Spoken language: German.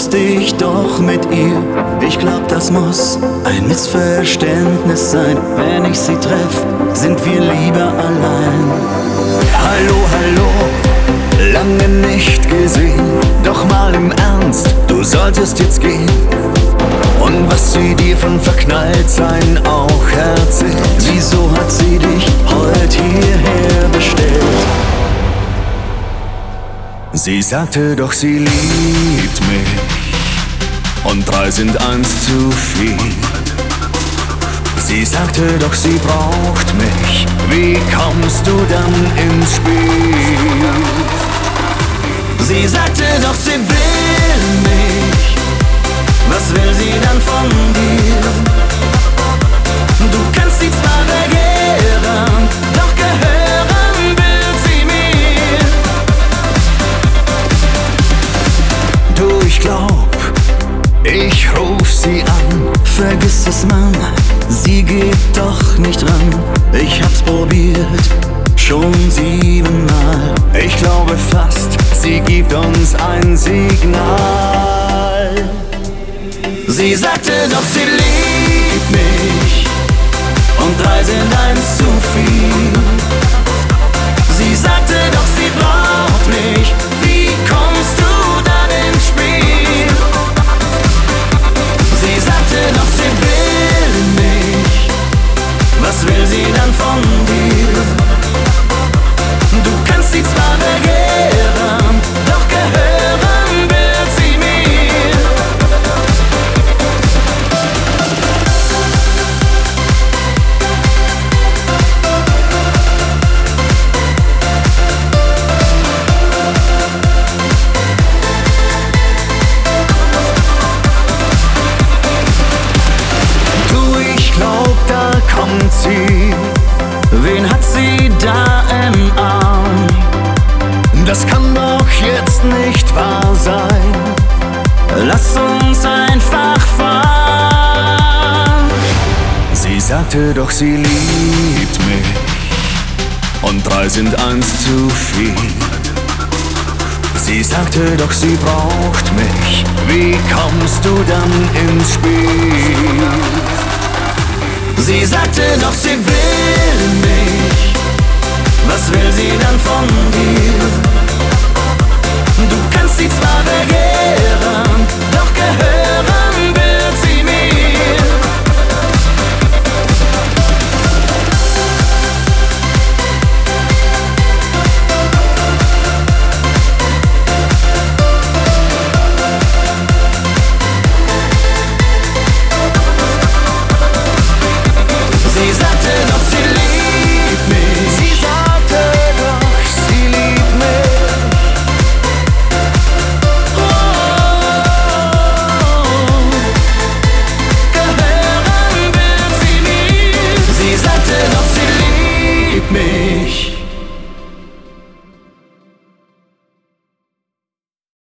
wusste ich doch mit ihr. Ich glaub, das muss ein Missverständnis sein. Wenn ich sie treff, sind wir lieber allein. Hallo, hallo, lange nicht gesehen. Doch mal im Ernst, du solltest jetzt gehen. Und was sie dir von Verknalltsein auch erzählt. Wieso hat sie dich heute hierher bestellt? Sie sagte doch, sie liebt mich und 3 sind 1 zu viel. Sie sagte doch, sie braucht mich. Wie kommst du dann ins Spiel? Sie sagte doch, sie will mich. Was will sie dann von dir? Du kannst sie zwar begehren, doch gehören will sie mir. Du, ich glaub, ich ruf sie an. Vergiss es, Mann, sie geht doch nicht ran. Ich hab's probiert, schon 7-mal. Ich glaube fast, sie gibt uns ein Signal. Sie sagte doch, sie liebt mich und 3 sind 1 zu viel. Sie sagte doch, sie braucht mich. Wie kommst du dann ins Spiel? Sie sagte doch, sie will mich. Was will sie dann von dir? Du kannst sie zwar begehren, doch gehören will sie mir. Du, ich glaub, da kommt sie. Wen hat sie da im Arm? Das kann doch jetzt nicht wahr sein. Lass uns einfach fahren. Sie sagte doch, sie liebt mich und 3 sind 1 zu viel. Sie sagte doch, sie braucht mich. Wie kommst du dann ins Spiel? Sie sagte doch, sie will mich. Was will sie dann von dir? Du kannst sie zwar begehren,